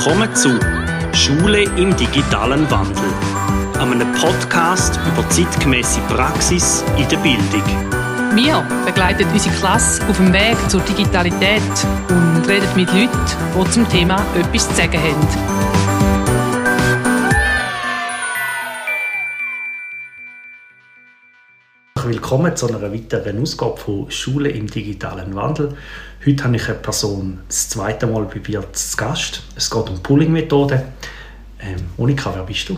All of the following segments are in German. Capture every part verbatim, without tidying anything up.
Willkommen zu «Schule im digitalen Wandel», einem Podcast über zeitgemäße Praxis in der Bildung. Wir begleiten unsere Klasse auf dem Weg zur Digitalität und reden mit Leuten, die zum Thema etwas zu sagen haben. Willkommen zu einer weiteren Ausgabe von «Schule im digitalen Wandel». Heute habe ich eine Person das zweite Mal bei mir zu Gast. Es geht um Pooling-Methoden. Ähm, Monika, wer bist du?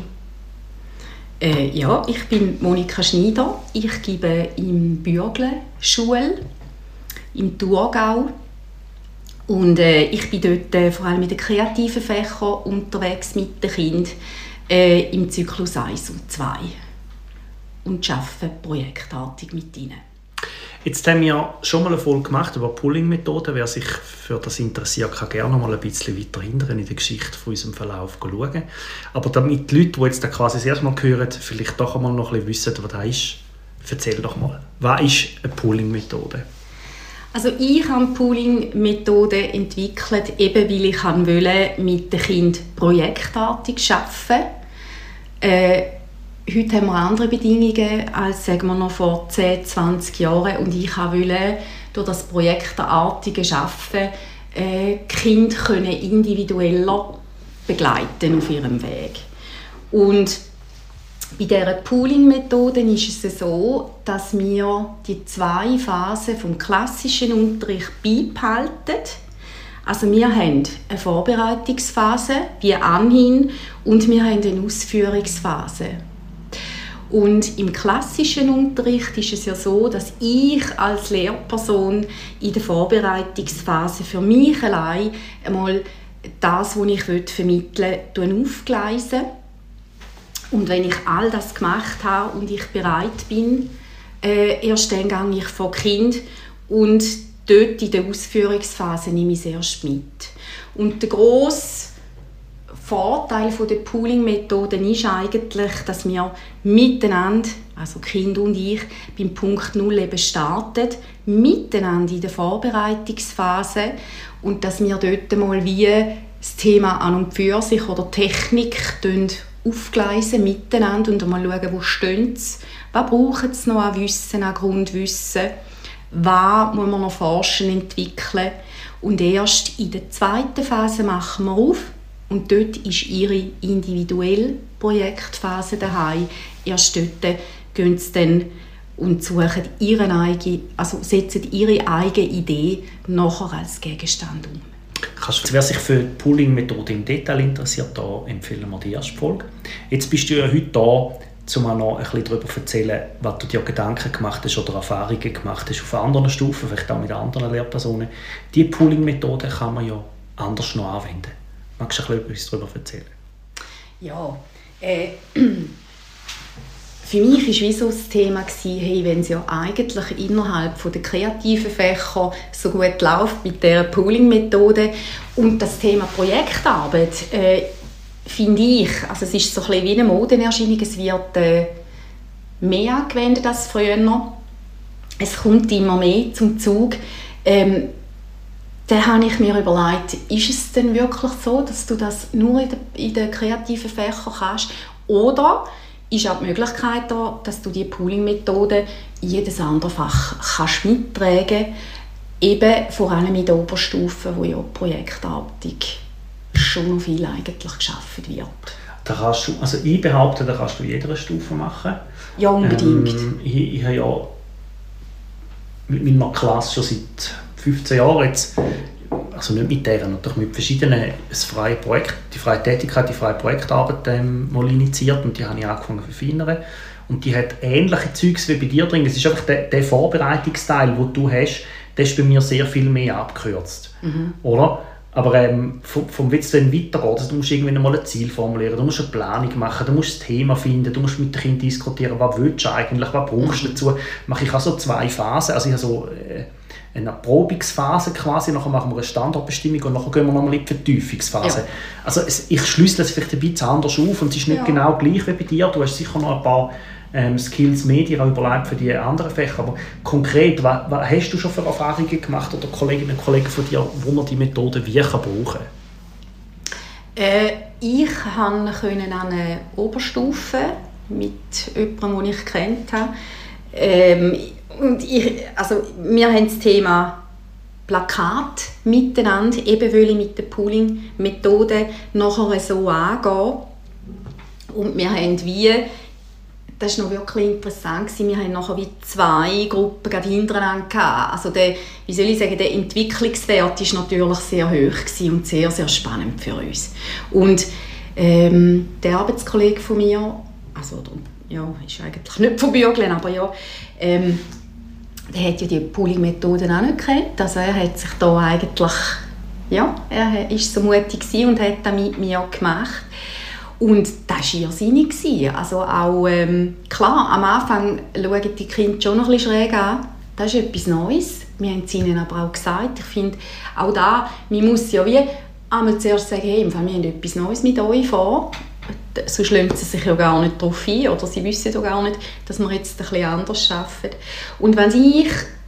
Äh, ja, ich bin Monika Schneider. Ich gebe im Bürgle Schule im Thurgau. Und äh, ich bin dort äh, vor allem in den kreativen Fächern unterwegs mit den Kindern äh, im Zyklus eins und zwei. Und arbeite projektartig mit ihnen. Jetzt haben wir schon mal eine Folge gemacht über Pooling-Methoden. Wer sich für das interessiert, kann gerne noch mal ein bisschen weiter hinten in der Geschichte von unserem Verlauf schauen. Aber damit die Leute, die jetzt quasi das erste Mal hören, vielleicht doch einmal noch ein bisschen wissen, was das ist, erzähl doch mal. Was ist eine Pooling-Methode? Also ich habe eine Pooling-Methode entwickelt, eben weil ich wollte mit den Kindern projektartig arbeiten. Äh, Heute haben wir andere Bedingungen als sagen wir noch vor zehn, zwanzig Jahren und ich wollte durch das projektartige Arbeiten äh, die Kinder können individueller begleiten auf ihrem Weg. Und bei dieser Pooling-Methode ist es so, dass wir die zwei Phasen vom klassischen Unterricht beibehalten. Also wir haben eine Vorbereitungsphase wie anhin und wir haben eine Ausführungsphase. Und im klassischen Unterricht ist es ja so, dass ich als Lehrperson in der Vorbereitungsphase für mich allein einmal das, was ich vermitteln will, aufgleise. Und wenn ich all das gemacht habe und ich bereit bin, äh, erst dann gehe ich vor Kind und dort in der Ausführungsphase nehme ich es erst mit. Und der grosse Vorteil der Pooling-Methoden ist eigentlich, dass wir miteinander, also Kind und ich, beim Punkt Null eben starten, miteinander in der Vorbereitungsphase und dass wir dort mal wie das Thema an und für sich oder Technik aufgleisen miteinander und mal schauen, wo stehen sie, was brauchen sie noch an Wissen, an Grundwissen, was muss man noch forschen, entwickeln und erst in der zweiten Phase machen wir auf. Und dort ist ihre individuelle Projektphase daheim. Erst dort gehen sie dann und suchen ihre eigene, also setzen ihre eigene Idee nachher als Gegenstand um. Wer sich für die Pooling-Methode im Detail interessiert, da empfehlen wir die erste Folge. Jetzt bist du ja heute da, um noch ein bisschen darüber zu erzählen, was du dir Gedanken gemacht hast oder Erfahrungen gemacht hast auf anderen Stufen, vielleicht auch mit anderen Lehrpersonen. Diese Pooling-Methode kann man ja anders noch anwenden. Magst du etwas darüber erzählen? Ja, äh, für mich war wie so das Thema, hey, wenn es ja eigentlich innerhalb der kreativen Fächer so gut läuft mit dieser Pooling-Methode und das Thema Projektarbeit, äh, finde ich, also es ist so ein bisschen wie eine Modenerscheinung, es wird äh, mehr angewendet als früher. Es kommt immer mehr zum Zug. Ähm, Dann habe ich mir überlegt, ist es denn wirklich so, dass du das nur in den, in den kreativen Fächern kannst? Oder ist auch die Möglichkeit da, dass du die Pooling-Methode in jedes andere Fach kannst mittragen kannst, eben vor allem in der Oberstufe, wo ja projektartig schon noch viel eigentlich geschaffen wird. Da kannst du, also ich behaupte, da kannst du in jeder Stufe machen. Ja, unbedingt. Ähm, ich, ich habe ja mit meiner Klasse schon seit fünfzehn Jahre jetzt, also nicht mit deren, natürlich mit verschiedenen, das freie Projekt, die freie Tätigkeit, die freie Projektarbeit ähm, mal initiiert und die habe ich angefangen zu verfeinern. Und die hat ähnliche Zeugs wie bei dir drin. Es ist einfach der, der Vorbereitungsteil, den du hast, der ist bei mir sehr viel mehr abgekürzt. Mhm. Oder? Aber ähm, vom, vom Witz dann weitergeht, also du musst irgendwann mal ein Ziel formulieren, du musst eine Planung machen, du musst das Thema finden, du musst mit den Kindern diskutieren, was willst du eigentlich, was brauchst du dazu. Mache ich auch so zwei Phasen, also ich habe so äh, eine Erprobungsphase quasi, nachher machen wir eine Standortbestimmung und nachher gehen wir nochmal in die Vertiefungsphase. Ja. Also es, ich schlüssele es vielleicht ein bisschen anders auf und es ist nicht ja. genau gleich wie bei dir, du hast sicher noch ein paar ähm, Skills mehr dir überlegt für die anderen Fächer, aber konkret, was, was hast du schon für Erfahrungen gemacht oder Kolleginnen und Kollegen von dir, wo man die Methode wie kann brauchen kann? Äh, ich konnte an einer Oberstufe mit jemandem, den ich kennt habe. Ähm, und ich, also, wir haben das Thema Plakat miteinander, eben weil ich mit der Pooling-Methode nachher so angehen. Und wir haben wie, das war noch wirklich interessant, wir haben nachher wie zwei Gruppen gerade hintereinander gehabt. Also der, wie soll ich sagen, der Entwicklungswert war natürlich sehr hoch und sehr, sehr spannend für uns. Und ähm, der Arbeitskollege von mir, also ja, ist eigentlich nicht von Bürglen, aber ja, ähm, der hat ja die Pooling-Methoden auch nicht gekannt. Also er hat sich da eigentlich, ja, er war so mutig und hat das mit mir gemacht. Und das war irrsinnig. Also auch, ähm, klar, am Anfang schauen die Kinder schon noch ein bisschen schräg an. Das ist etwas Neues. Wir haben es ihnen aber auch gesagt. Ich finde, auch da, man muss ja wie einmal zuerst sagen, hey, wir haben etwas Neues mit euch vor. Sonst lassen sie sich ja gar nicht darauf ein, oder sie wissen ja gar nicht, dass wir jetzt ein bisschen anders arbeiten. Und wenn ich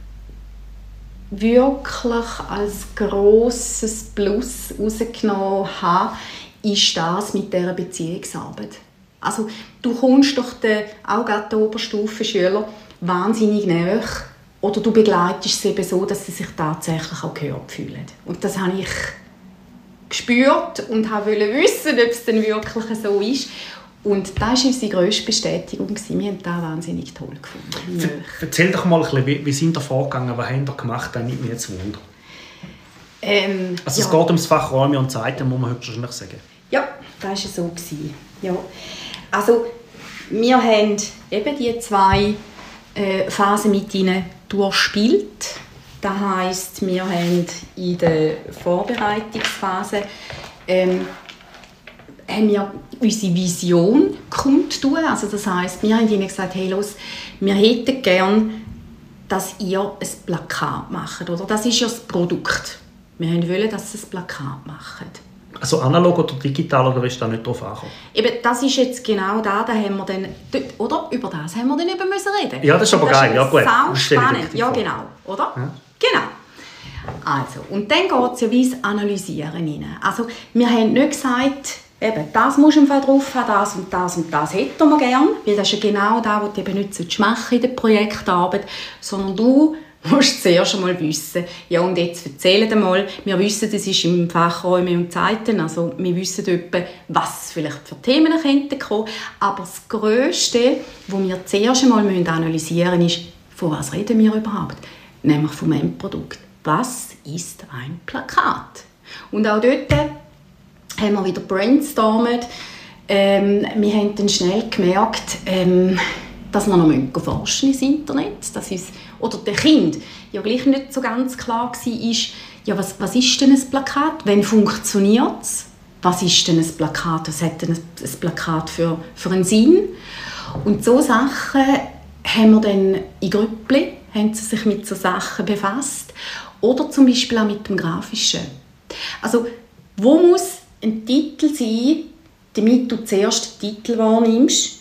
wirklich als grosses Plus herausgenommen habe, ist das mit dieser Beziehungsarbeit. Also du kommst doch den, auch gerade den Oberstufenschüler wahnsinnig näher oder du begleitest sie eben so, dass sie sich tatsächlich auch gehört fühlen. Und das habe ich gespürt und wollte wissen, ob es denn wirklich so ist. Und das war unsere grösste Bestätigung. Wir haben das wahnsinnig toll gefunden. Ver Erzähl doch mal ein bisschen, wie, wie sind ihr vorgegangen, was habt ihr gemacht, das nimmt mich jetzt Wunder. Ähm, also es ja. geht ums Fach Räume und Zeiten, muss man höchstwahrscheinlich sagen. Ja, das war so. Ja. Also wir haben eben die zwei äh, Phasen mit ihnen durchgespielt. Das heisst, wir haben in der Vorbereitungsphase ähm, haben wir unsere Vision kundtun. Also das heisst, wir haben ihnen gesagt, hey, los, wir hätten gerne, dass ihr ein Plakat macht. Oder? Das ist ja das Produkt. Wir wollen, dass sie ein Plakat machen. Also analog oder digital, oder ist da nicht drauf angekommen? Eben, das ist jetzt genau da, da haben wir dann, oder? Über das haben wir dann eben müssen reden. Ja, das ist aber das geil, ist ja gut. Sau spannend, ja genau, oder? Ja. Genau. Also, und dann geht es ja wie das Analysieren rein. Also, wir haben nicht gesagt, eben, das musst du im Fall drauf haben, das und das und das hätten wir gerne, weil das ist ja genau das, was du eben nicht machen in der Projektarbeit, sondern du musst zuerst einmal wissen, ja und jetzt erzähl dir mal, wir wissen, das ist im Fach Räume und Zeiten, also wir wissen etwa, was vielleicht für Themen könnten kommen, aber das Grösste, was wir zuerst einmal analysieren müssen, ist, von was reden wir überhaupt? Nämlich vom Endprodukt. Was ist ein Plakat? Und auch dort haben wir wieder brainstormt. Ähm, wir haben dann schnell gemerkt, ähm, dass wir noch forschen ins Internet. Das ist, oder der Kind ja gleich nicht so ganz klar war, ist, ja, was, was ist denn ein Plakat? Wann funktioniert es? Was ist denn ein Plakat? Was hat denn ein, ein Plakat für, für einen Sinn? Und so Sachen haben wir dann in Grüppli, haben sie sich mit so Sachen befasst. Oder zum Beispiel auch mit dem Grafischen. Also, wo muss ein Titel sein, damit du zuerst den Titel wahrnimmst?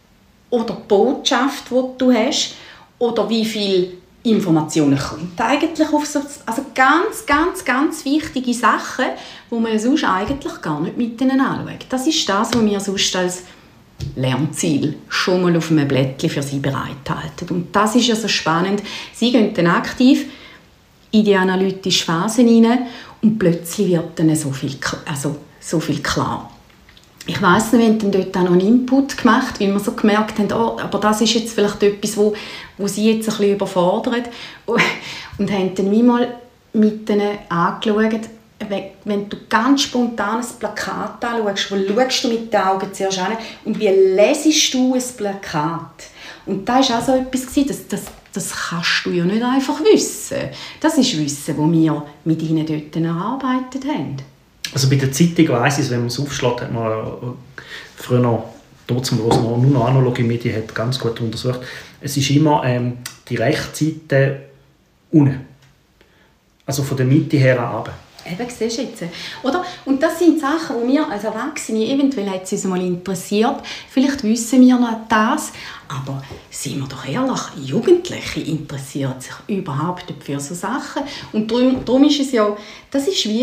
Oder die Botschaft, die du hast? Oder wie viele Informationen kommt eigentlich auf so... Also ganz, ganz, ganz wichtige Sachen, die man sonst eigentlich gar nicht mit ihnen anschaut. Das ist das, was wir sonst als Lernziel schon mal auf einem Blättchen für sie bereithalten. Und das ist ja so spannend. Sie gehen dann aktiv in die analytische Phase hinein und plötzlich wird dann so viel, also so viel klar. Ich weiss nicht, wir haben dann dort auch noch einen Input gemacht, weil wir so gemerkt haben, oh, aber das ist jetzt vielleicht etwas, wo, wo sie jetzt ein bisschen überfordert. Und haben dann wie mal mit ihnen angeschaut, wenn du ganz spontan ein Plakat anschaust, wo schaust du mit den Augen zuerst an und wie lesest du ein Plakat? Und da war auch so etwas, das, das, das kannst du ja nicht einfach wissen. Das ist Wissen, das wir mit ihnen dort erarbeitet haben. Also bei der Zeitung weiss ich es, wenn man es aufschlägt, hat man früher noch, trotzdem nur noch analoge Medien, hat ganz gut untersucht. Es ist immer ähm, die Rechtsseite unten. Also von der Mitte her runter. Eben, siehst du jetzt. Oder? Und das sind Sachen, die wir als Erwachsene, eventuell hat es uns mal interessiert, vielleicht wissen wir noch das, aber seien wir doch ehrlich, Jugendliche interessieren sich überhaupt nicht für so Sachen. Und darum, darum ist es ja, das ist wie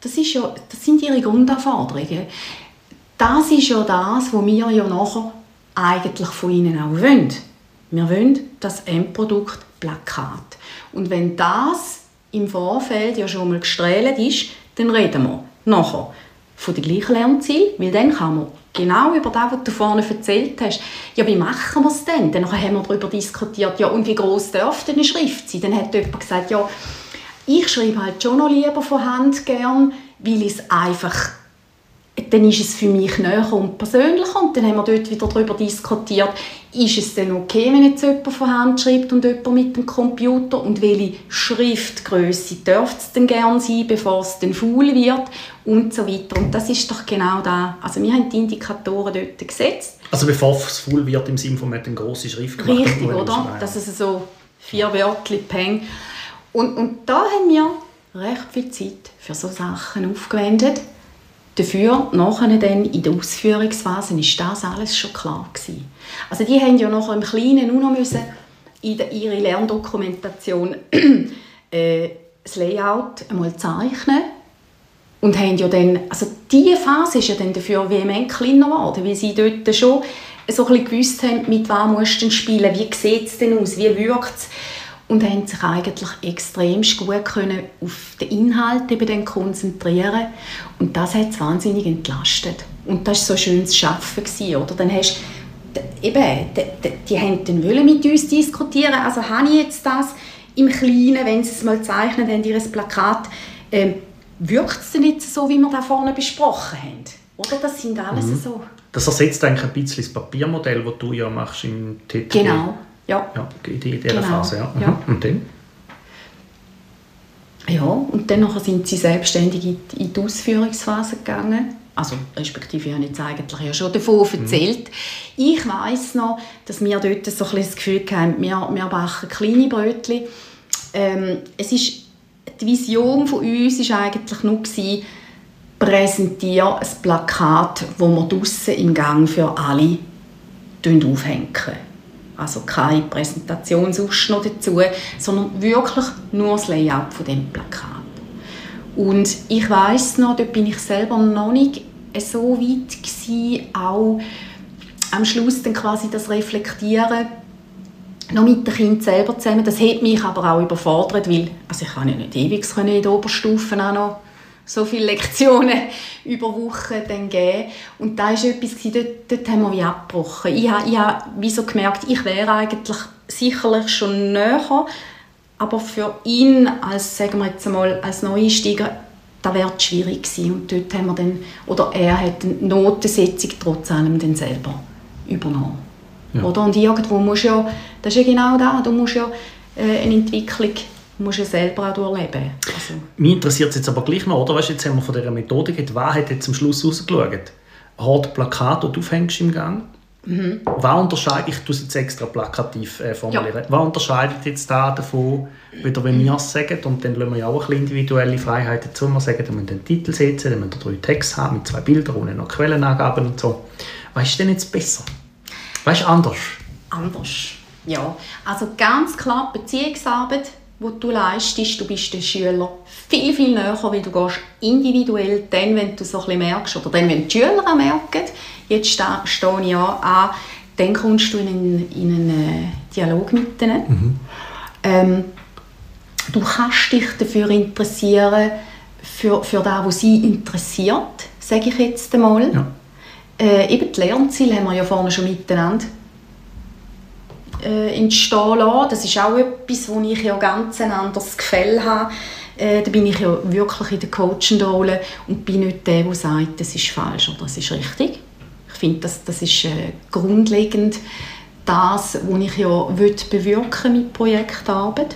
das, ist ja, das sind ihre Grundanforderungen. Das ist ja das, was wir ja nachher eigentlich von ihnen auch wollen. Wir wollen das Endprodukt Plakat. Und wenn das im Vorfeld ja schon mal gestrahlt ist, dann reden wir nachher von den gleichen Lernzielen, weil dann kann man genau über das, was du vorne erzählt hast, ja, wie machen wir es denn? Dann haben wir darüber diskutiert, ja, und wie gross darf denn eine Schrift sein? Dann hat jemand gesagt, ja, ich schreibe halt schon noch lieber von Hand gern, weil es einfach, dann ist es für mich näher und persönlicher. Und dann haben wir dort wieder darüber diskutiert, ist es denn okay, wenn jetzt jemand von Hand schreibt und jemand mit dem Computer? Und welche Schriftgröße darf es denn gerne sein, bevor es dann faul wird? Und so weiter. Und das ist doch genau da. Also wir haben die Indikatoren dort gesetzt. Also bevor es faul wird, im Sinne von man hat eine grosse Schrift gemacht. Richtig, oder? Dass es so vier Wörter peng. Und, und da haben wir recht viel Zeit für solche Sachen aufgewendet. Dafür, nachher dann in der Ausführungsphase, ist das alles schon klar gewesen. Also die haben ja nachher im Kleinen nur noch müssen in der, ihre Lerndokumentation äh, das Layout einmal zeichnen und haben ja dann, also diese Phase ist ja dann dafür vehement kleiner geworden, weil sie dort schon so ein bisschen gewusst haben, mit wem musst du denn spielen, wie sieht es denn aus, wie wirkt es, und haben sich eigentlich extrem gut können auf den Inhalt eben dann konzentrieren. Und das hat es wahnsinnig entlastet. Und das war so ein schönes Arbeiten gewesen, oder? Dann hast eben, die, die, die haben dann wollen mit uns diskutieren. Also habe ich jetzt das im Kleinen, wenn sie es mal zeichnen, dann ihr Plakat, ähm, wirkt es denn jetzt so, wie wir da vorne besprochen haben? Oder? Das sind alles mhm. so. Das ersetzt eigentlich ein bisschen das Papiermodell, das du ja machst im T T B. Genau. Ja. Ja, in dieser genau. Phase, ja. ja. Und dann? Ja, und dann sind sie selbstständig in die Ausführungsphase gegangen. Also, respektive, ich habe jetzt eigentlich ja schon davon erzählt. Mhm. Ich weiss noch, dass wir dort so ein bisschen das Gefühl hatten, wir, wir backen kleine Brötchen. Ähm, es ist, die Vision von uns war eigentlich nur, präsentiere ein Plakat, das wir draussen im Gang für alle aufhängen. Also keine Präsentation sonst noch dazu, sondern wirklich nur das Layout von dem Plakat. Und ich weiss noch, dort bin ich selber noch nicht so weit gewesen, auch am Schluss dann quasi das Reflektieren noch mit den Kindern selber zusammen. Das hat mich aber auch überfordert, weil also ich kann ja nicht ewig in der Oberstufe auch noch so viele Lektionen über Wochen dann geben. Und da war etwas, dort, dort haben wir wie abgebrochen. Ich habe, ich habe wie so gemerkt, ich wäre eigentlich sicherlich schon näher, aber für ihn als, sagen wir jetzt mal, als Neueinsteiger, das wäre schwierig gewesen. Und dort haben wir dann, oder er hat die Notensetzung trotz allem dann selber übernommen. Ja. Oder? Und irgendwo musst ja, das ist ja genau das, du musst ja äh, eine Entwicklung musst du selber auch durchleben. Also. Mich interessiert es jetzt aber gleich noch, oder? Weißt, jetzt haben wir von dieser Methode geredet. Wer hat jetzt am Schluss rausgeschaut? Hat Plakat, das du aufhängst im Gang? Mhm. Was unterscheidet, ich tue es jetzt extra plakativ äh, formulieren, ja. Was unterscheidet jetzt da davon, wieder wenn wir es sagen, und dann lassen wir ja auch ein bisschen individuelle Freiheit dazu, wir sagen, wir müssen den Titel setzen, dann müssen wir drei Texte haben mit zwei Bildern ohne noch Quellenangaben und so. Was ist denn jetzt besser? Was ist anders? Anders, ja. Also ganz klar Beziehungsarbeit, wo du leistest, du bist den Schüler viel, viel näher, weil du gehst individuell, dann, wenn du so ein bisschen merkst, oder dann, wenn die Schüler auch merken, jetzt stehe ich ja an, dann kommst du in einen, in einen Dialog mit ihnen. Mhm. Ähm, du kannst dich dafür interessieren, für, für das, was sie interessiert, sage ich jetzt einmal. Ja. Äh, eben die Lernziele haben wir ja vorne schon miteinander äh, entstehen lassen. Das ist auch etwas, wo ich ja ganz ein anderes Gefühl habe. Äh, da bin ich ja wirklich in der Coaching-Rolle und bin nicht der, der sagt, das ist falsch oder das ist richtig. Ich finde, das, das ist äh, grundlegend das, was ich ja bewirken mit Projektarbeit.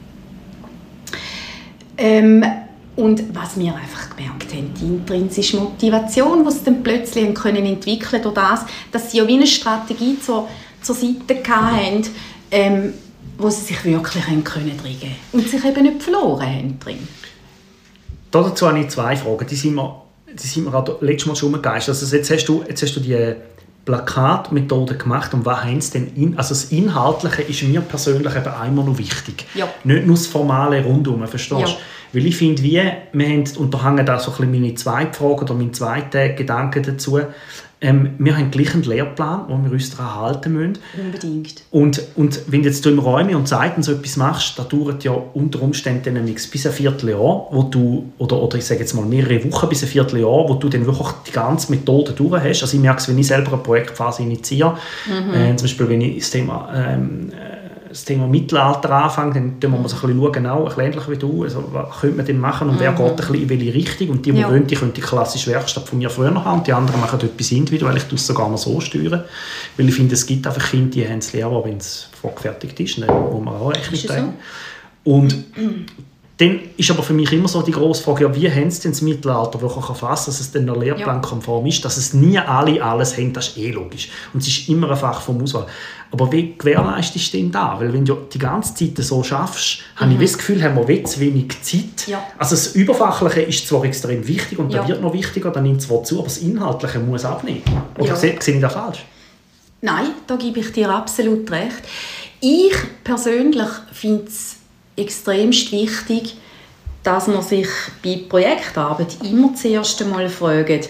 Ähm, und was wir einfach gemerkt haben, die intrinsische Motivation, die sie dann plötzlich haben können entwickeln durch das, dass sie ja wie eine Strategie zur, zur Seite hatten, ähm, wo sie sich wirklich haben können drin und sich eben nicht verloren haben drin. Dazu habe ich zwei Fragen. Die sind mir, die sind mir auch letztes Mal schon umgegeistert. Also jetzt hast du, jetzt hast du die Plakatmethode gemacht und was haben sie denn in, also das Inhaltliche ist mir persönlich eben einmal noch wichtig. Ja. Nicht nur das formale Rundum, verstehst du? Ja. Weil ich finde, wie, wir haben, und da hängen da so ein bisschen meine zweite Frage oder mein zweiter Gedanke dazu, ähm, wir haben gleich einen Lehrplan, wo wir uns daran halten müssen. Unbedingt. Und, und wenn jetzt du im Räume und Zeiten so etwas machst, das dauert ja unter Umständen nämlich bis ein Vierteljahr, wo du, oder, oder ich sage jetzt mal mehrere Wochen bis ein Vierteljahr, wo du dann wirklich die ganze Methode durch hast. Also ich merke es, wenn ich selber eine Projektphase initiiere, mhm. äh, zum Beispiel wenn ich das Thema ähm, das Thema Mittelalter anfangen, dann schauen wir uns ein bisschen schauen, genau, ein bisschen ähnlich wie du, also, was könnte man denn machen und mhm. wer geht ein bisschen in welche Richtung. Und die, die ja. wollen, die können die klassische Werkstatt von mir früher haben und die anderen machen etwas individuell. Ich tue es sogar noch so steuern, weil ich finde, es gibt einfach Kinder, die haben es Lehrer, wenn es vorgefertigt ist, ne, wo man auch Rechnung tragen. So? Und dann ist aber für mich immer so die grosse Frage, ja, wie haben sie denn das Mittelalter wirklich erfasst, dass es dann noch lehrplankonform ist, dass es nie alle alles haben, das ist eh logisch. Und es ist immer ein Fach vom Auswahl. Aber wie gewährleistest du denn da? Weil wenn du die ganze Zeit so schaffst, mhm. habe ich das Gefühl, haben wir zu wenig Zeit. Ja. Also das Überfachliche ist zwar extrem wichtig und ja. da wird noch wichtiger, dann nimmt es zwar zu, aber das Inhaltliche muss abnehmen. Oder ja. sehe, sehe ich das falsch? Nein, da gebe ich dir absolut recht. Ich persönlich finde es extremst wichtig, dass man sich bei Projektarbeit immer zuerst einmal fragt,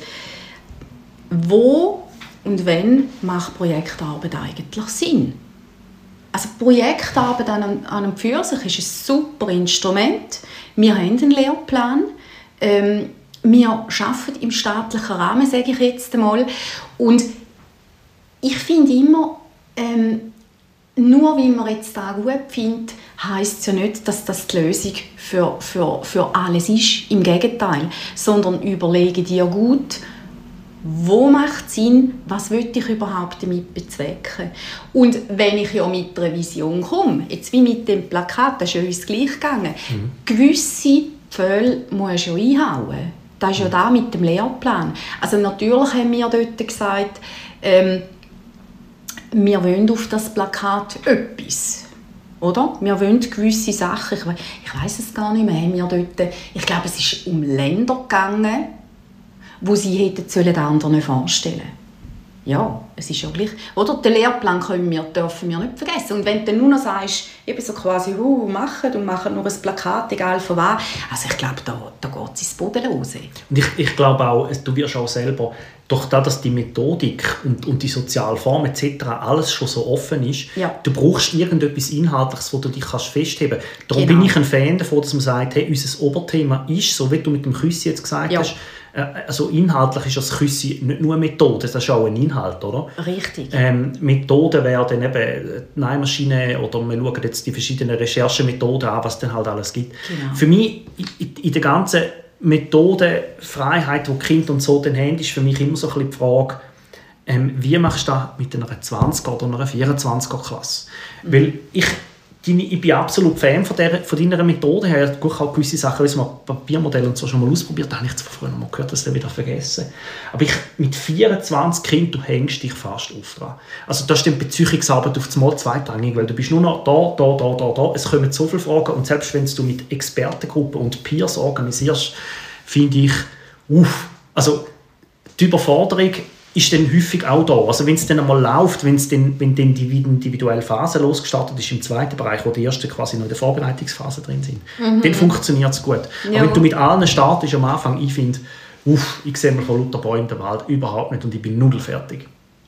wo und wann macht Projektarbeit eigentlich Sinn? Also Projektarbeit an einem, an einem für sich ist ein super Instrument. Wir haben einen Lehrplan. Ähm, wir arbeiten im staatlichen Rahmen, sage ich jetzt einmal. Und ich finde immer, ähm, nur weil man jetzt da gut findet, heisst es ja nicht, dass das die Lösung für, für, für alles ist. Im Gegenteil. Sondern überlege dir gut, wo macht es Sinn, was will ich überhaupt damit bezwecken. Und wenn ich ja mit einer Vision komme, jetzt wie mit dem Plakat, das ist ja uns gleich gegangen, mhm. gewisse Pfähle muss ja einhauen. Das ist ja da mit dem Lehrplan. Also natürlich haben wir dort gesagt, ähm, wir wollen auf das Plakat etwas. Oder? Wir wollen gewisse Sachen, ich, ich weiss es gar nicht mehr, haben wir dort, ich glaube, es ist um Länder gegangen, wo sie hätten sollen anderen vorstellen. Ja, es ist ja gleich. Oder den Lehrplan können wir, dürfen wir nicht vergessen. Und wenn du dann nur noch sagst, eben so quasi, uh, machen und machen nur ein Plakat, egal von was, also ich glaube, da, da geht es ins Bodenlose. Und ich, ich glaube auch, du wirst auch selber, durch das, dass die Methodik und, und die soziale Form et cetera alles schon so offen ist, ja. du brauchst irgendetwas Inhaltliches, wo du dich kannst festheben kannst. Darum genau. bin ich ein Fan davon, dass man sagt, hey, unser Oberthema ist, so wie du mit dem Küssi jetzt gesagt ja. hast, also inhaltlich ist das Küssi nicht nur eine Methode, das ist auch ein Inhalt, oder? Richtig. Ähm, Methoden wären eben die Nähmaschine oder wir schauen jetzt die verschiedenen Recherchemethoden an, was es dann halt alles gibt. Genau. Für mich in, in der ganzen Methodenfreiheit, die die Kinder und so dann haben, ist für mich immer so ein bisschen die Frage, ähm, wie machst du das mit einer zwanziger oder einer vierundzwanziger Klasse? Mhm. Weil ich Ich bin absolut Fan von, der, von deiner Methode. Ich habe auch gewisse Sachen, wie man Papiermodelle und so schon mal ausprobiert. Da habe ich zwar früher noch mal gehört, dass ich das wieder vergessen. Aber ich, mit vierundzwanzig Kindern, du hängst dich fast auf dran. Also da ist die Beziehungsarbeit auf das Mal zweitrangig, weil du bist nur noch da, da, da, da, da. Es kommen so viele Fragen und selbst wenn du mit Expertengruppen und Peers organisierst, finde ich, uff, also die Überforderung ist dann häufig auch da. Also wenn es dann einmal läuft, wenn es dann, wenn dann die individuelle Phase losgestartet ist im zweiten Bereich, wo die ersten quasi noch in der Vorbereitungsphase drin sind, mhm. dann funktioniert es gut. Ja. Aber wenn du mit allen startest am Anfang, ich finde, uff, ich sehe mir von lauter Bäumen den Wald überhaupt nicht und ich bin nudelfertig.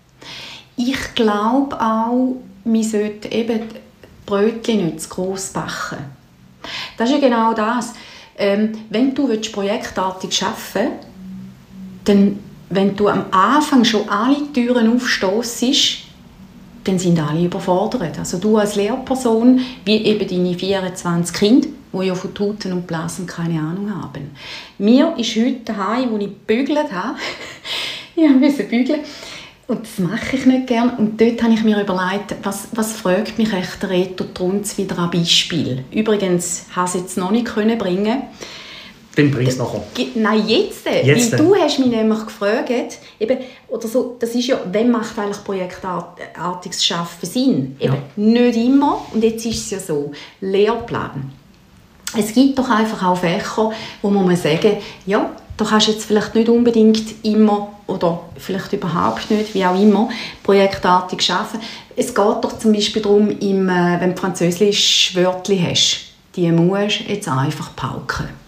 Ich glaube auch, wir sollten eben die Brötchen nicht zu gross backen. Das ist ja genau das. Ähm, wenn du projektartig arbeiten willst, dann wenn du am Anfang schon alle Türen aufstossest, dann sind alle überfordert. Also du als Lehrperson, wie eben deine vierundzwanzig Kinder, die ja von Tuten und Blasen keine Ahnung haben. Mir ist heute daheim, wo ich gebügelt habe, ich musste bügeln, und das mache ich nicht gerne. Und dort habe ich mir überlegt, was, was fragt mich echt der Reto Trunz wieder an Beispiel. Übrigens, ich konnte es jetzt noch nicht bringen. Dann bring es nachher. Nein, jetzt. jetzt. Weil du hast mich nämlich gefragt, eben, oder so, das ist ja, wann macht eigentlich projektartiges Arbeiten Sinn? Eben, ja. Nicht immer. Und jetzt ist es ja so, Lehrplan. Es gibt doch einfach auch Fächer, wo man muss sagen, ja, da kannst du jetzt vielleicht nicht unbedingt immer oder vielleicht überhaupt nicht, wie auch immer, projektartig arbeiten. Es geht doch zum Beispiel darum, im, wenn du Französisch Wörtchen hast, die musst du jetzt einfach pauken.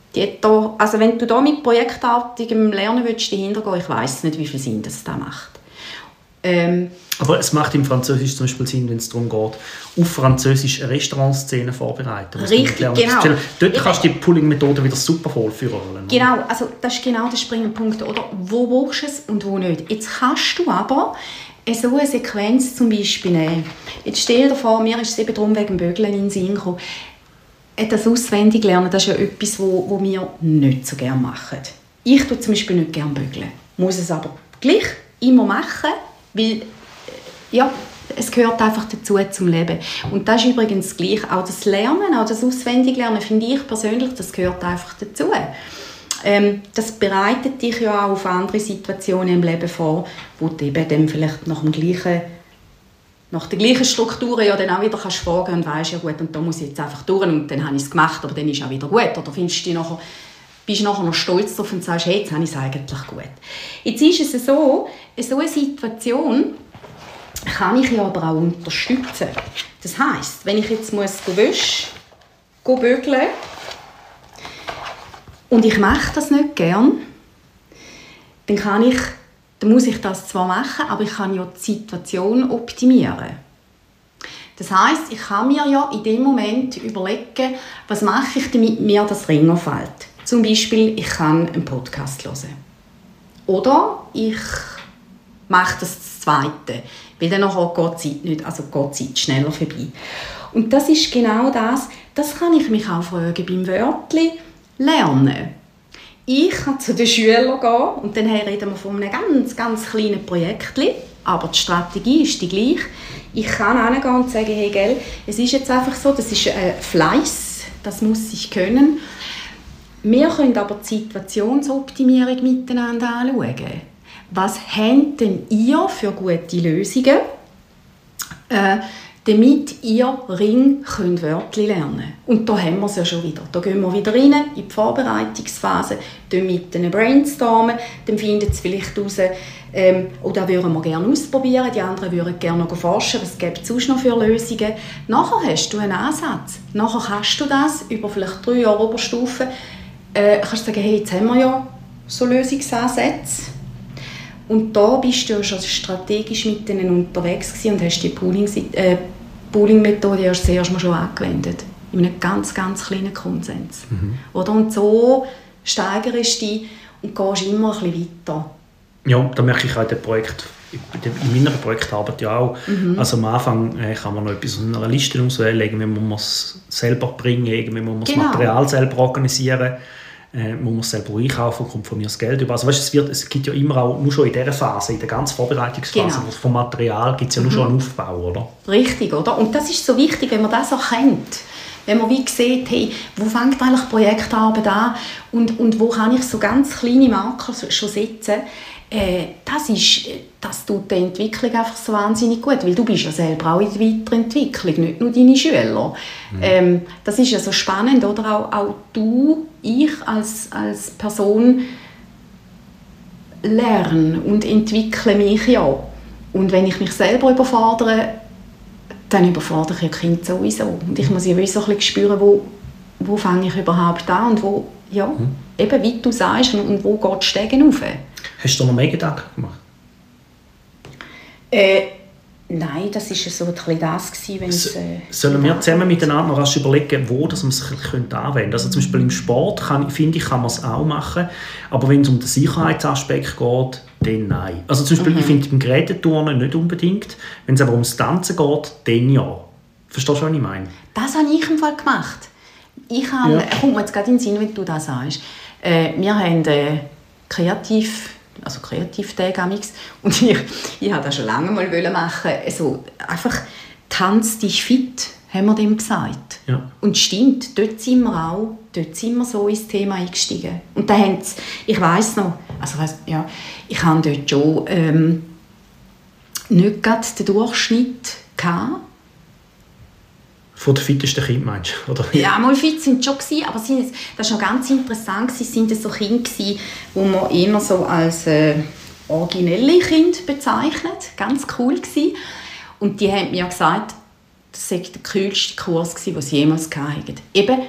Die hat da, also wenn du da mit projektartigem Lernen willst, dahinter gehen, ich weiss nicht, wie viel Sinn das da macht. Ähm, Aber es macht im Französisch zum Beispiel Sinn, wenn es darum geht, auf Französisch Restaurantszenen vorbereiten. Richtig, genau. Dort Eben. kannst du die Pulling-Methode wieder super vorführen. Genau, also das ist genau der springende Punkt. Oder? Wo brauchst du es und wo nicht? Jetzt kannst du aber so eine Sequenz zum Beispiel nehmen. Jetzt stell dir vor, mir ist es eben darum wegen Bügeln in den Sinn gekommen. Das auswendig lernen, das ist ja etwas, was wir nicht so gerne machen. Ich tue zum Beispiel nicht gerne bügeln, muss es aber gleich immer machen, weil ja, es gehört einfach dazu zum Leben. Und das ist übrigens gleich. Auch das Lernen, auch das Auswendiglernen, finde ich persönlich, das gehört einfach dazu. Ähm, das bereitet dich ja auch auf andere Situationen im Leben vor, wo du eben dann vielleicht nach dem gleichen nach der gleichen Struktur ja dann auch wieder kannst fragen und weisst, ja gut, und da muss ich jetzt einfach durch und dann habe ich es gemacht, aber dann ist es auch wieder gut. Oder findest du nachher, bist du nachher noch stolz darauf und sagst, hey, jetzt habe ich es eigentlich gut. Jetzt ist es so, in so einer Situation kann ich ja aber auch unterstützen. Das heisst, wenn ich jetzt muss Wäsche bügeln und ich mache das nicht gern, dann kann ich Dann muss ich das zwar machen, aber ich kann ja die Situation optimieren. Das heisst, ich kann mir ja in dem Moment überlegen, was mache ich, damit mir das Ringer fällt. Zum Beispiel, ich kann einen Podcast hören. Oder ich mache das Zweite, weil dann geht die Zeit nicht, also geht die Zeit schneller vorbei. Und das ist genau das, das kann ich mich auch fragen beim Wörtli lernen. Ich kann zu den Schülern gehen und dann reden wir von einem ganz, ganz kleinen Projekt, aber die Strategie ist die gleiche. Ich kann hingehen und sagen, hey, gell, es ist jetzt einfach so, das ist äh, Fleiss, das muss ich können. Wir können aber die Situationsoptimierung miteinander anschauen. Was habt denn ihr für gute Lösungen, äh, damit ihr Ring könnt Wörtli lernen. Und da haben wir es ja schon wieder. Da gehen wir wieder rein in die Vorbereitungsphase, mit einem brainstormen, dann finden sie vielleicht heraus, ähm, oh, das würden wir gerne ausprobieren, die anderen würden gerne noch forschen, was gibt es sonst noch für Lösungen. Nachher hast du einen Ansatz. Nachher kannst du das über vielleicht drei Jahre Oberstufe, äh, kannst sagen, hey, jetzt haben wir ja so Lösungsansätze. Und da bist du ja schon strategisch mit denen unterwegs gewesen und hast die Pooling, äh, Pooling-Methode erst das erste Mal schon angewendet. In einem ganz, ganz kleinen Konsens. Mhm. Oder? Und so steigerst du dich und gehst immer ein bisschen weiter. Ja, da merke ich auch in, Projekt, in meiner Projektarbeit ja auch. Mhm. Also am Anfang äh, kann man noch etwas aus einer Liste auswählen, irgendwie muss man es selber bringen, irgendwie muss man das genau. Material selber organisieren. Äh, man muss selber einkaufen und kommt von mir das Geld über. Also weißt, es, wird, es gibt ja immer auch, nur schon in dieser Phase, in der ganzen Vorbereitungsphase, genau. vom Material gibt es ja nur mhm. schon einen Aufbau, oder? Richtig, oder? Und das ist so wichtig, wenn man das erkennt. Wenn man wie sieht, hey, wo fängt eigentlich die Projektarbeit an und, und wo kann ich so ganz kleine Marker schon setzen, äh, das, ist, das tut der Entwicklung einfach so wahnsinnig gut, weil du bist ja selber auch in der Weiterentwicklung, nicht nur deine Schüler. Mhm. Ähm, das ist ja so spannend, oder? Auch, auch du, ich als, als Person lerne und entwickle mich ja. Und wenn ich mich selber überfordere, dann überfordere ich ein Kind sowieso. Und ich muss ja so ein bisschen spüren, wo, wo fange ich überhaupt an und wo, ja, mhm. eben wie du sagst, und wo geht die Stege rauf. Hast du noch mehr Gedanken gemacht? Äh, nein, das war so ein bisschen das, wenn es... Äh, Sollen wir zusammen miteinander noch überlegen, wo das man sich anwenden könnte? Also zum Beispiel im Sport, kann, finde ich, kann man es auch machen, aber wenn es um den Sicherheitsaspekt geht, dann nein. Also zum Beispiel, mhm. ich finde beim Geräteturnen nicht unbedingt, wenn es aber ums Tanzen geht, dann ja. Verstehst du, was ich meine? Das habe ich im Fall gemacht. Ich habe, ja. kommt mir jetzt gerade in den Sinn, wenn du das sagst. Äh, wir haben äh, kreativ... also Kreativtage und ich, ich wollte das schon lange mal machen. Also einfach «Tanz dich fit», haben wir dem gesagt. Ja. Und stimmt, dort sind wir auch, dort sind wir so ins Thema eingestiegen. Und da haben sie, ich weiss noch, also ja, ich hatte dort schon ähm, nicht gerade den Durchschnitt gehabt. Von den fittesten Kindern, meinst du? Oder? Ja, mal fit sind schon gewesen, aber sind, das war noch ganz interessant. Es waren so Kinder, die man immer so als äh, originelle Kinder bezeichnet. Ganz cool gewesen. Und die haben mir gesagt, das sei der kühlste Kurs gewesen, den sie jemals hatten. Eben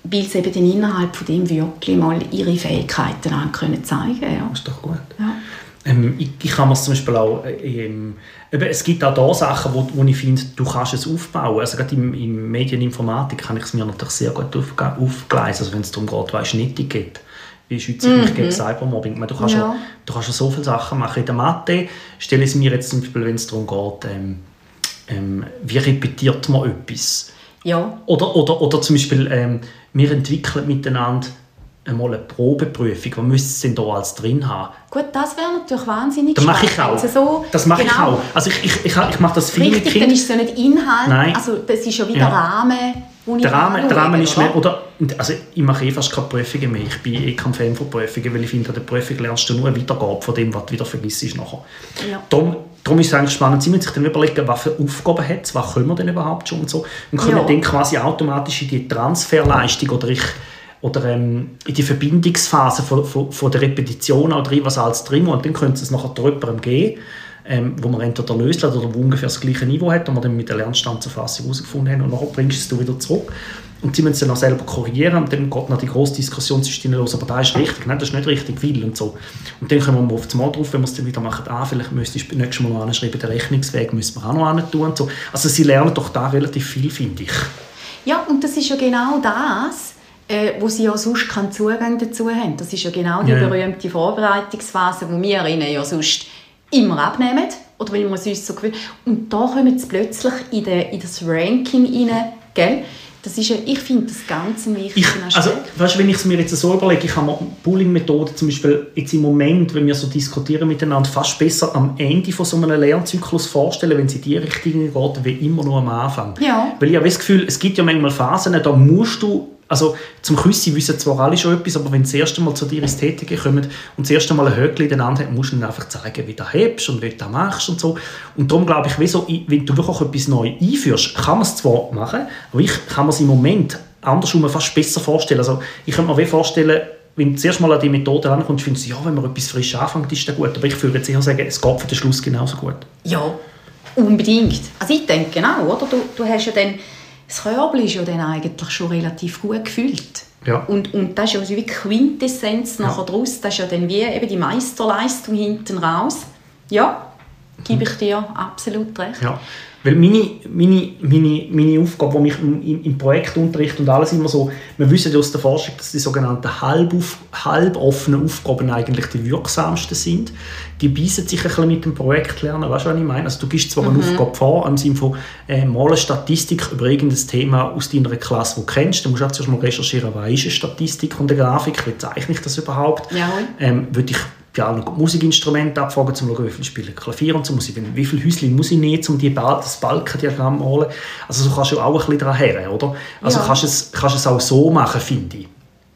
weil sie eben dann innerhalb von dem wirklich mal ihre Fähigkeiten auch können zeigen können. Ja. Das ist doch gut. Ja. Ähm, ich, ich kann mir zum Beispiel auch, ähm, eben, es gibt auch da Sachen, wo, wo ich finde, du kannst es aufbauen. Also gerade im, im Medieninformatik kann ich es mir natürlich sehr gut aufge- aufgleisen, also wenn es darum geht, weißt, Etikette. Wie schütze ich mich mhm. gegen Cybermobbing? Du kannst, ja. Ja, du kannst ja so viele Sachen machen. In der Mathe stelle ich es mir jetzt zum Beispiel, wenn es darum geht, ähm, ähm, wie repetiert man etwas? Ja. Oder, oder, oder zum Beispiel, ähm, wir entwickeln miteinander einmal eine Probeprüfung. Was müsste es denn da alles drin haben? Gut, das wäre natürlich wahnsinnig das mache ich auch. Also so, das mache genau. ich auch. Also ich, ich, ich, ich mache das viel Richtig, mit Kindern. Dann ist es ja nicht Inhalt. Nein. Also das ist ja wie der ja. Rahmen, wo ich der Rahmen, der Rahmen ist mehr, oder? oder, also ich mache eh fast keine Prüfungen mehr. Ich bin eh kein Fan von Prüfungen, weil ich finde, an der Prüfung lernst du nur eine Wiedergabe von dem, was du wieder vergisst nachher. Ja. Darum, darum ist es eigentlich spannend, sie müssen sich dann überlegen, was für Aufgaben hat es, was können wir denn überhaupt schon und so. Und können ja. dann quasi automatisch in die Transferleistung oder ich oder ähm, in die Verbindungsphase von, von, von der Repetition auch drin, was alles drin ist. Und dann können sie es nachher jemandem geben, ähm, wo man entweder löst oder wo ungefähr das gleiche Niveau hat, und wir dann mit der Lernstandserfassung herausgefunden haben, und nachher bringst du es wieder zurück. Und sie müssen es dann auch selber korrigieren, und dann geht noch die grosse Diskussion zwischen los, aber das ist richtig, nein, das ist nicht richtig viel und so. Und dann kommen wir auf das Mal drauf, wenn wir es dann wieder machen, ah, vielleicht müsstest du nächstes Mal noch anschreiben, den Rechnungsweg müssen wir auch noch hin tun und so. Also sie lernen doch da relativ viel, finde ich. Ja, und das ist ja genau das, äh, wo sie ja sonst keinen Zugang dazu haben. Das ist ja genau die ja. berühmte Vorbereitungsphase, die wir ihnen ja sonst immer abnehmen, oder weil wir es uns so gewöhnen. Und da kommen sie plötzlich in, de, in das Ranking rein, gell? Das ist ja, ich finde das ganz ein wichtiger Aspekt. Also, weißt, wenn ich es mir jetzt so überlege, ich habe mir Pooling-Methode zum Beispiel jetzt im Moment, wenn wir so diskutieren miteinander, fast besser am Ende von so einem Lernzyklus vorstellen, wenn es in die Richtung geht, wie immer nur am Anfang. Ja. Weil ich habe das Gefühl, es gibt ja manchmal Phasen, da musst du, also zum Küssen wissen zwar alle schon etwas, aber wenn du das erste Mal zu dir ins Tätige kommt und das erste Mal ein Höckchen in der Hand hat, musst du ihnen einfach zeigen, wie du das hebst und wie du das machst und so. Und darum glaube ich, wie so, wenn du wirklich etwas neu einführst, kann man es zwar machen, aber ich kann mir es im Moment andersrum fast besser vorstellen. Also ich könnte mir wie vorstellen, wenn du zuerst mal an die Methode rankommst, findest du, ja, wenn man etwas frisch anfängt, ist das gut. Aber ich würde jetzt eher sagen, es geht für den Schluss genauso gut. Ja, unbedingt. Also ich denke genau, oder? Du, du hast ja dann, das Körbchen ist ja dann eigentlich schon relativ gut gefüllt. Ja. Und, und das ist ja wie Quintessenz ja. nachher draus. Das ist ja dann wie eben die Meisterleistung hinten raus. Ja, gebe ich dir absolut recht. Ja. Weil meine, meine, meine, meine Aufgabe, die mich im, im Projektunterricht und alles immer so, wir wissen ja aus der Forschung, dass die sogenannten halbauf, halboffenen Aufgaben eigentlich die wirksamsten sind. Die beißen sich ein bisschen mit dem Projektlernen, weißt du, was ich meine? Also du gibst zwar eine mhm. Aufgabe vor, im Sinne von äh, mal eine Statistik über irgendein Thema aus deiner Klasse, die du kennst. Du musst auch zuerst mal recherchieren, was ist eine Statistik und eine Grafik, wie zeichne ich das überhaupt? Ja. Ähm, würde ich bei allen Musikinstrumenten abfragen, um zu schauen, wie viele spielen Klavier und so, muss ich, wie viele Häuschen muss ich nehmen, um die ba- das Balkendiagramm zu malen. Also so kannst du auch ein bisschen daran her, oder? Also ja. kannst du es, kannst es auch so machen, finde ich.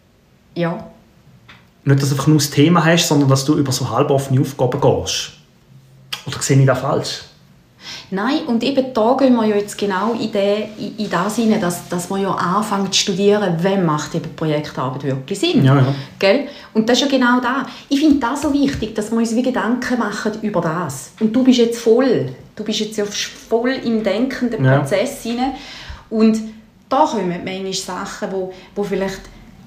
Ja. Nicht, dass du einfach nur das Thema hast, sondern dass du über so halboffene Aufgaben gehst. Oder sehe ich das falsch? Nein, und eben da gehen wir ja jetzt genau in, de, in, in das hinein, dass, dass man ja anfängt zu studieren, wann macht eben Projektarbeit wirklich Sinn. Ja, ja. Gell? Und das ist ja genau das. Ich finde das so wichtig, dass wir uns wie Gedanken machen über das. Und du bist jetzt voll, du bist jetzt ja voll im denkenden Prozess ja. hinein. Und da kommen manchmal Sachen, wo, wo vielleicht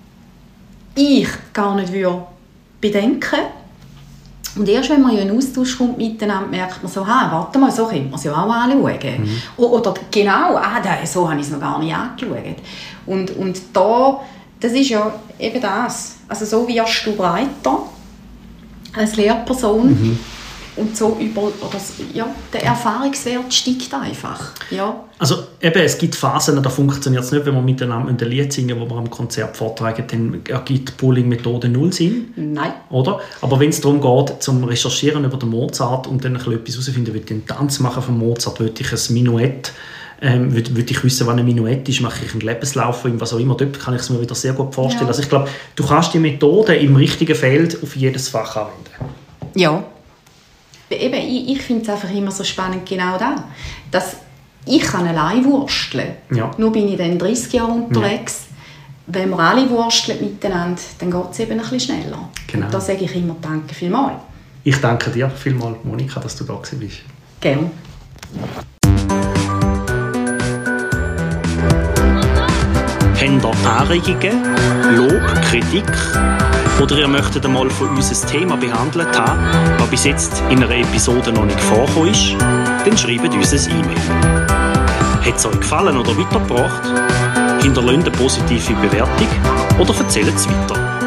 ich gar nicht würde bedenken. Und erst wenn man in einen Austausch kommt miteinander, merkt man so, ha, warte mal, so könnte man es ja auch anschauen. Mhm. Oder genau, ah, so habe ich es noch gar nicht angeschaut. Und, und da, das ist ja eben das. Also so wirst du breiter als Lehrperson. Mhm. Und so über, oder, ja, der Erfahrungswert steigt einfach. Ja. Also eben, es gibt Phasen, da funktioniert es nicht, wenn wir miteinander ein Lied singen, wo wir am Konzert vortragen, dann ergibt die Pooling-Methode null Sinn. Nein. Oder? Aber wenn es darum geht, zum Recherchieren über den Mozart und dann ein etwas herausfinden, will ich einen Tanz machen von Mozart, will ich ein Menuett, ähm, will, will ich wissen, was ein Menuett ist, mache ich einen Lebenslauf von ihm, was auch immer, dort kann ich es mir wieder sehr gut vorstellen. Ja. Also ich glaube, du kannst die Methode im richtigen Feld auf jedes Fach anwenden. Ja. Eben, ich, ich finde es einfach immer so spannend, genau das. Dass ich kann allein wursteln. Ja. Nur bin ich dann dreißig Jahre unterwegs. Ja. Wenn wir alle wursteln miteinander, dann geht es eben ein bisschen schneller. Genau. Und da sage ich immer danke vielmals. Ich danke dir vielmals, Monika, dass du da bist. Gerne. Haben Habt ihr Anregungen, Lob, Kritik oder ihr möchtet einmal von uns ein Thema behandelt haben, das bis jetzt in einer Episode noch nicht vorgekommen ist, dann schreibt uns ein E-Mail. Hat es euch gefallen oder weitergebracht? Hinterlasst eine positive Bewertung oder erzählt es weiter.